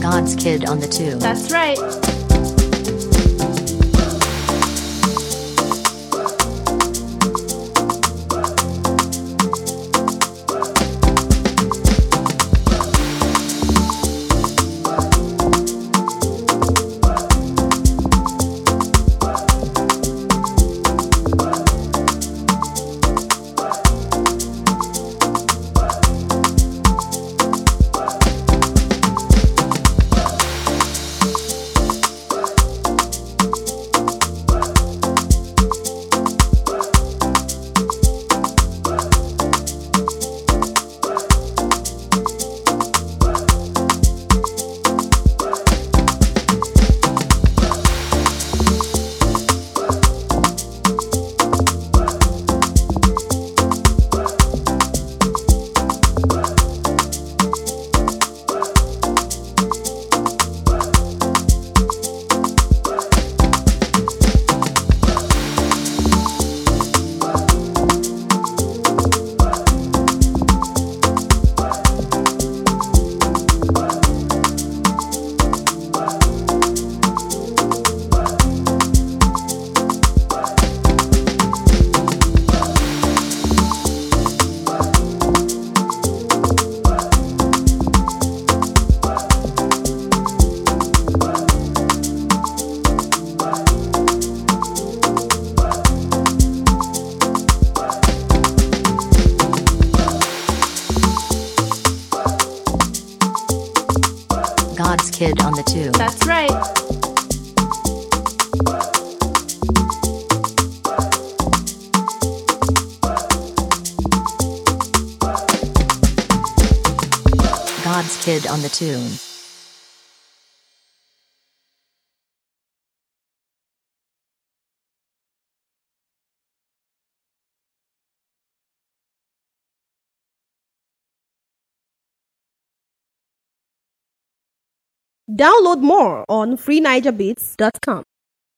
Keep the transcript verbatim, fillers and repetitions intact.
God's Kid on the tune. That's right. God's Kid on the tune. That's right. God's Kid on the tune. Download more on free niger beats dot com.